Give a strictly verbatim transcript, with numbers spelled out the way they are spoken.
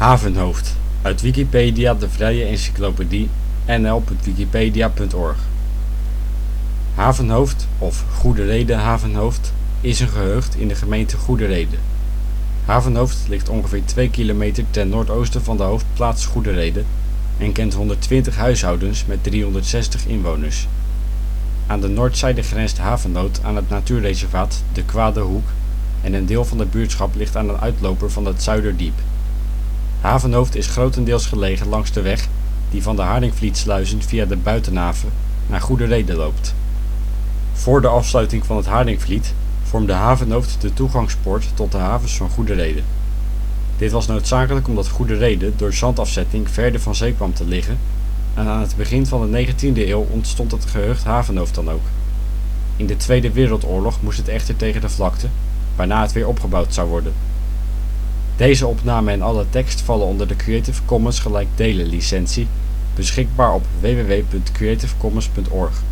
Havenhoofd, uit Wikipedia, de vrije encyclopedie. n l punt wikipedia punt org. Havenhoofd, of Goederede Havenhoofd, is een gehucht in de gemeente Goederede. Havenhoofd ligt ongeveer twee kilometer ten noordoosten van de hoofdplaats Goederede en kent honderdtwintig huishoudens met driehonderdzestig inwoners. Aan de noordzijde grenst Havenhoofd aan het natuurreservaat De Kwade Hoek en een deel van de buurtschap ligt aan een uitloper van het Zuiderdiep. Havenhoofd is grotendeels gelegen langs de weg die van de Haringvlietsluizen via de buitenhaven naar Goederede loopt. Voor de afsluiting van het Haringvliet vormde Havenhoofd de toegangspoort tot de havens van Goederede. Dit was noodzakelijk omdat Goederede door zandafzetting verder van zee kwam te liggen en aan het begin van de negentiende eeuw ontstond het gehucht Havenhoofd dan ook. In de Tweede Wereldoorlog moest het echter tegen de vlakte, waarna het weer opgebouwd zou worden. Deze opname en alle tekst vallen onder de Creative Commons gelijkdelen licentie, beschikbaar op w w w punt creative commons punt org.